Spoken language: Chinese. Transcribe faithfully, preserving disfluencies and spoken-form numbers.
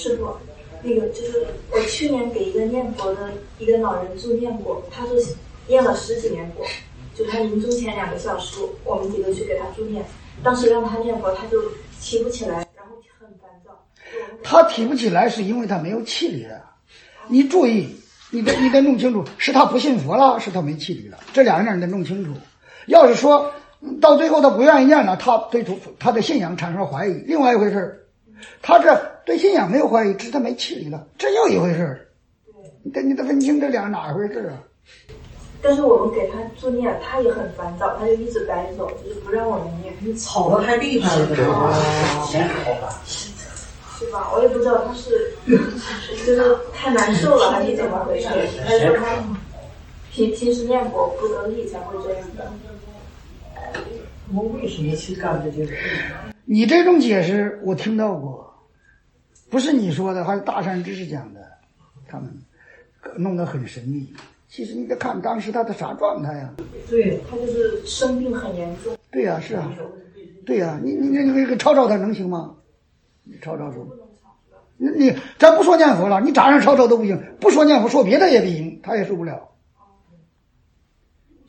师傅，那个就是我去年给一个念佛的一个老人助念过，他是念了十几年佛，就他临终前两个小时，我们几个去给他助念，当时让他念佛，他就提不起来，然后很烦躁。 他提不起来是因为他没有气力了。你注意，你得你得弄清楚，是他不信佛了，是他没气力了，这两个人得弄清楚。要是说到最后他不愿意念了，他对主他的信仰产生了怀疑，另外一回事。他这对信仰没有怀疑，只是他没气力了，这又一回事。你得你得分清这两哪回事啊？ 但是我们给他助念，他也很烦躁，他就一直摆手，就是不让我们念。 你吵得太厉害了，这先好吧？ 是吧？我也不知道他是就是太难受了，还是怎么回事？他说他平平时念佛不得力才会这样的。 我为什么去干这件事？ 你这种解释我听到过，不是你说的，还是大善知识讲的，他们弄得很神秘。其实你得看当时他的啥状态呀？ 对，他就是生病很严重。 对呀、啊，是啊，对呀、啊，你你你你吵吵他能行吗？你吵吵说，你你咱不说念佛了，你咋样吵吵都不行，不说念佛说别的也不行，他也受不了。